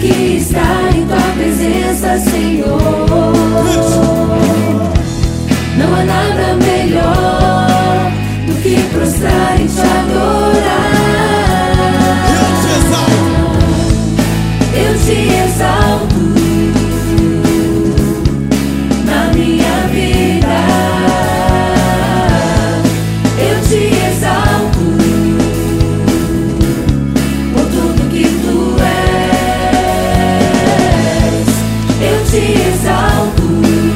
que está em tua presença, Senhor. Não há nada melhor do que prostrar e te adorar. Eu te exalto na minha vida. Eu te exalto por tudo que tu és. Eu te exalto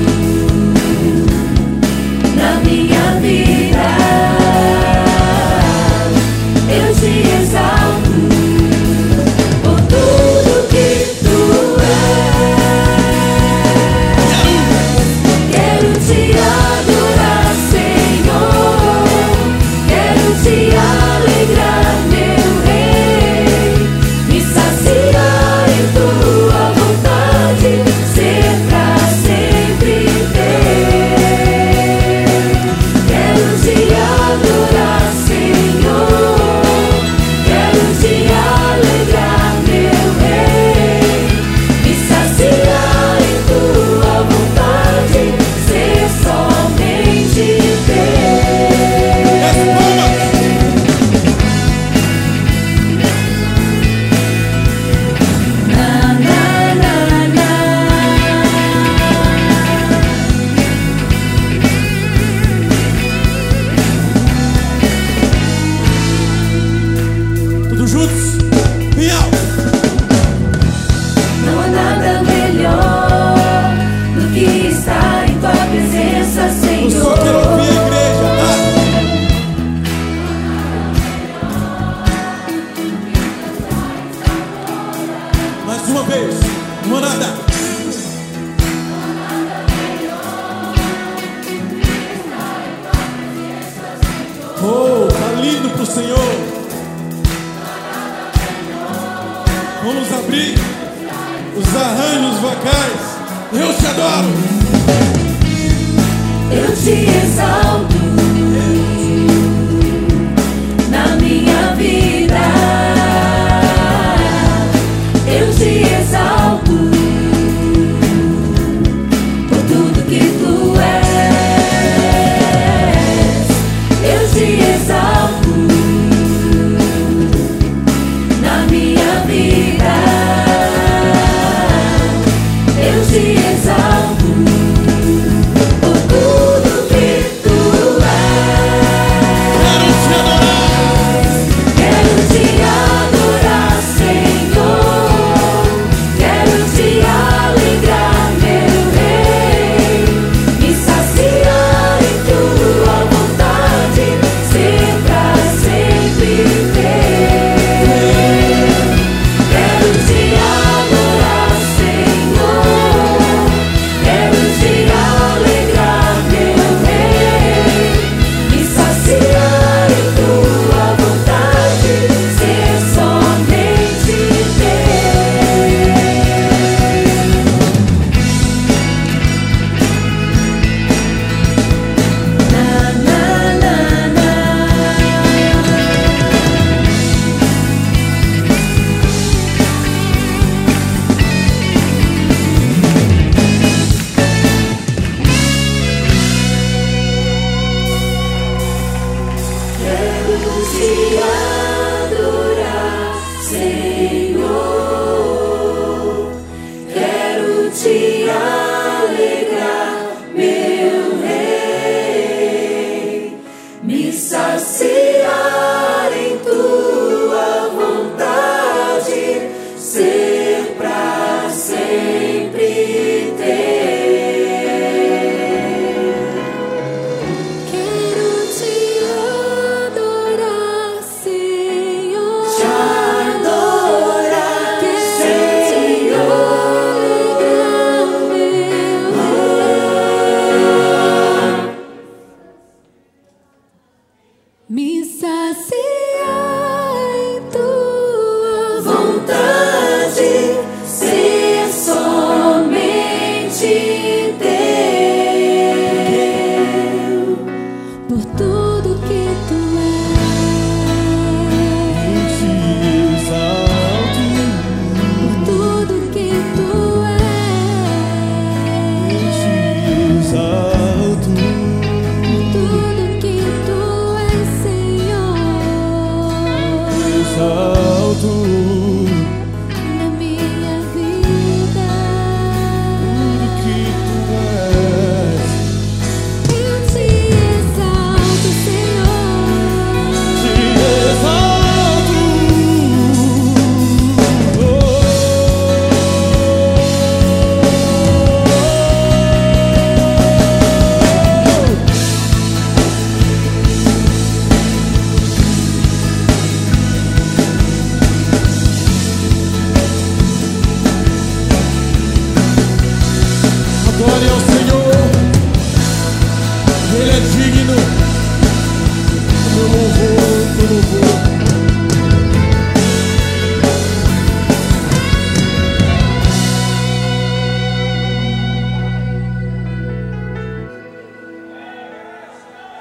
na minha vida. Eu te exalto por tudo que tu és. Quero te adorar, Senhor. Quero te alegrar, meu Rei. Me saciar em tua vontade, ser pra sempre teu. Quero te adorar, Senhor. Quero te alegrar, meu Rei. Me saciar em tua vontade, ser somente teu. Na, na, na, na. Todos juntos, bem alto. Não há nada melhor do que estar em tua presença, Eu só quero Senhor. ouvir a igreja, tá? Mais uma vez, manada. Oh, tá lindo pro Senhor. Vamos abrir os arranjos vocais. Eu te adoro. Eu te exalto na minha vida. Eu te exalto por tudo que tu és. Eu te exalto na minha vida. Eu te exalto por tudo que tu és. Quero te adorar. Quero te adorar, Senhor. Quero te alegrar, meu Rei. Me saciar em tua vontade, ser pra sempre teu. Quero te adorar, Senhor. Quero te alegrar, meu Rei. Me saciar em tua vontade, ser somente teu. Na, na, na, na. Quero te adorar, Senhor. Quero te